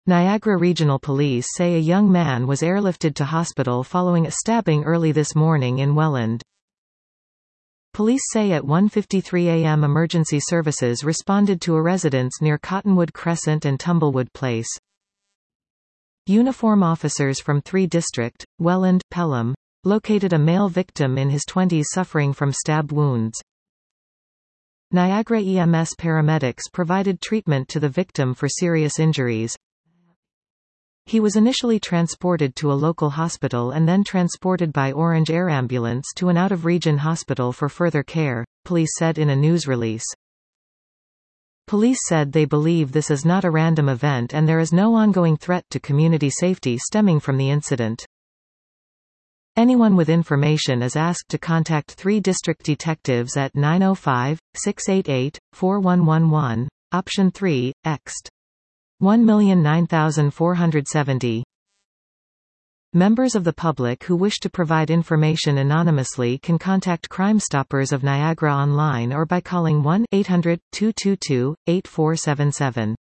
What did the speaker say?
Niagara Regional Police say a young man was airlifted to hospital following a stabbing early this morning in Welland. Police say at 1:53 a.m. emergency services responded to a residence near Cottonwood Crescent and Tumblewood Place. Uniform officers from 3 District, Welland, Pelham, located a male victim in his 20s suffering from stab wounds. Niagara EMS paramedics provided treatment to the victim for serious injuries. He was initially transported to a local hospital and then transported by Orange Air Ambulance to an out-of-region hospital for further care, police said in a news release. Police said they believe this is not a random event and there is no ongoing threat to community safety stemming from the incident. Anyone with information is asked to contact 3 district detectives at 905-688-4111, option 3, ext. 1,009,470. Members of the public who wish to provide information anonymously can contact Crime Stoppers of Niagara online or by calling 1-800-222-8477.